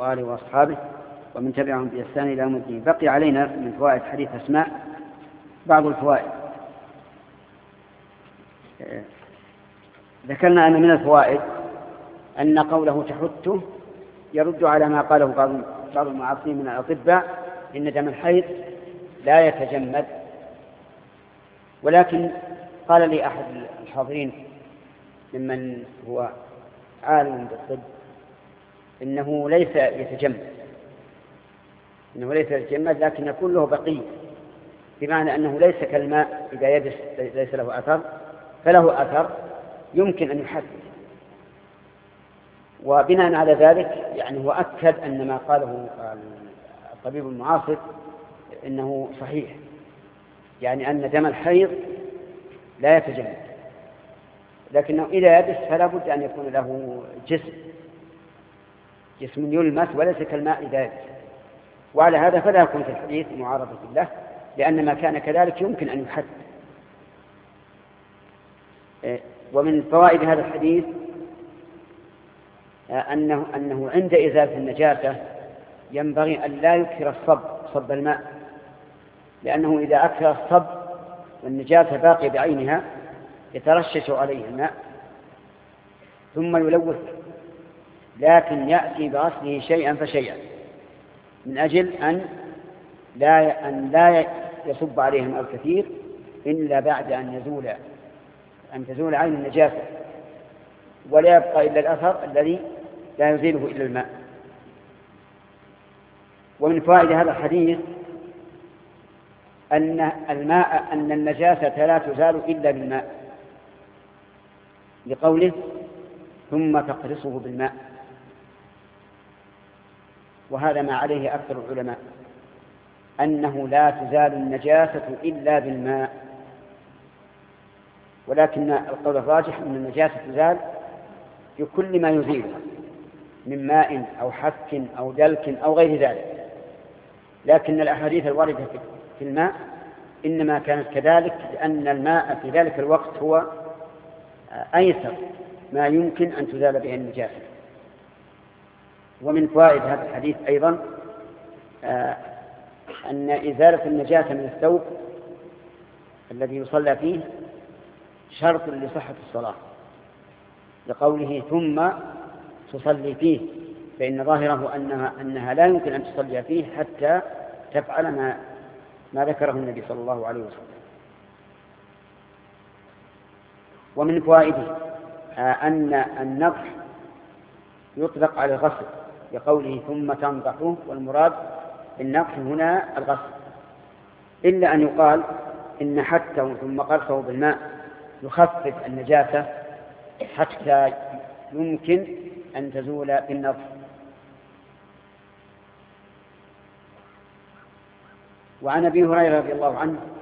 وآله وأصحابه ومن تبعهم بإحسان إلى يوم الدين. بقي علينا من فوائد حديث أسماء بعض الفوائد. ذكرنا أن من الفوائد أن قوله تحته يرد على ما قاله بعض المعاصرين من الأطباء إن دم الحيض لا يتجمد. ولكن قال لي أحد الحاضرين ممن هو عالم بالطب إنه ليس يتجمد لكن يكون له بقية، بمعنى أنه ليس كالماء إذا يبس ليس له أثر، فله أثر يمكن أن يحدث. وبناء على ذلك يعني هو أكد أن ما قاله الطبيب المعاصر إنه صحيح، يعني أن دم الحيض لا يتجمد، لكنه إذا يبس فلا بد أن يكون له جسم يلمس وليس كالماء إذا يبس. وعلى هذا فلا يكون في الحديث معارضة له، لأن ما كان كذلك يمكن أن يحد. ومن فوائد هذا الحديث أنه عند إزالة النجاسة ينبغي أن لا يكثر صب الماء، لأنه إذا أكثر الصب والنجاسة باقية بعينها يترشش عليه الماء ثم يلوث، لكن يأتي بغسله شيئا فشيئا من أجل أن لا يصب عليه الماء الكثير إلا بعد أن تزول عين النجاسة، ولا يبقى إلا الأثر الذي لا يزيله إلا الماء. ومن فوائد هذا الحديث أن النجاسة لا تزال إلا بالماء، لقوله ثم تقرصه بالماء، وهذا ما عليه أكثر العلماء أنه لا تزال النجاسة إلا بالماء. ولكن القول الراجح أن النجاسة تزال بكل ما يزيلها من ماء أو حك أو دلك أو غير ذلك، لكن الأحاديث الواردة في الماء إنما كانت كذلك لأن الماء في ذلك الوقت هو أيسر ما يمكن أن تزال به النجاسة. ومن فوائد هذا الحديث أيضا أن إزالة النجاسة من الثوب الذي يصلى فيه شرط لصحة الصلاة، لقوله ثم تصلي فيه، فإن ظاهره أنها لا يمكن أن تصلي فيه حتى تفعل ما ذكره النبي صلى الله عليه وسلم. ومن فوائده أن النضح يطلق على الغسل، لقوله ثم تنضحه، والمراد بالنضح هنا الغسل، إلا أن يقال إن حتى ثم قرصه بالماء يخفف النجاسة حتى يمكن أن تزول بالنضح. وعن أبي هريرة رضي الله عنه